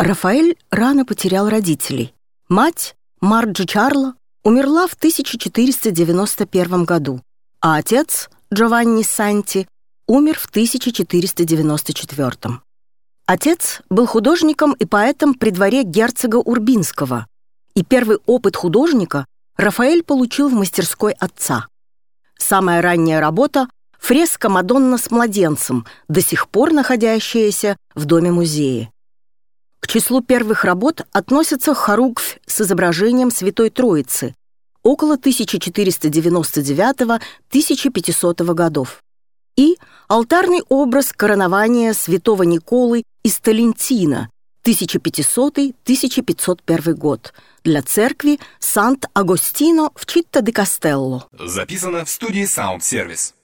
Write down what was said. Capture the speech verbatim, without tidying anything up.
Рафаэль рано потерял родителей. Мать, Марджи Чарло, умерла в тысяча четыреста девяносто первом году, а отец, Джованни Санти, умер в тысяча четыреста девяносто четвёртом. Отец был художником и поэтом при дворе герцога Урбинского, и первый опыт художника Рафаэль получил в мастерской отца. Самая ранняя работа — фреска «Мадонна с младенцем», до сих пор находящаяся в доме-музее. К числу первых работ относится хоругвь с изображением Святой Троицы около тысяча четыреста девяносто девятого — тысяча пятисотого годов и алтарный образ коронования святого Николы из Толентино тысяча пятисотый — тысяча пятьсот первый год для церкви Сант-Агостино в Читта-де-Кастелло. Записано в студии Sound Service.